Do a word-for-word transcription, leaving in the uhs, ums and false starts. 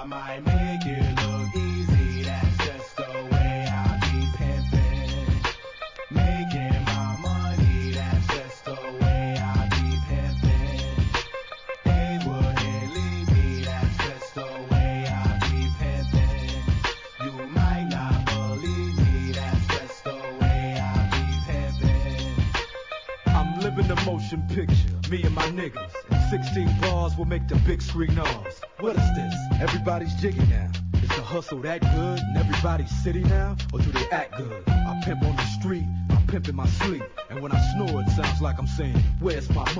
I might make it look easy, that's just the way I be pimpin'. Making my money, that's just the way I be pimpin'. They wouldn't leave me, that's just the way I be pimpin'. You might not believe me, that's just the way I be pimpin'. I'm living the motion picture, me and my niggas. And sixteen bars will make the big screen ours. What is this? Everybody's jiggy now. Is the hustle that good and everybody's city now? Or do they act good? I pimp on the street, I pimp in my sleep. And when I snore it sounds like I'm saying, where's my money?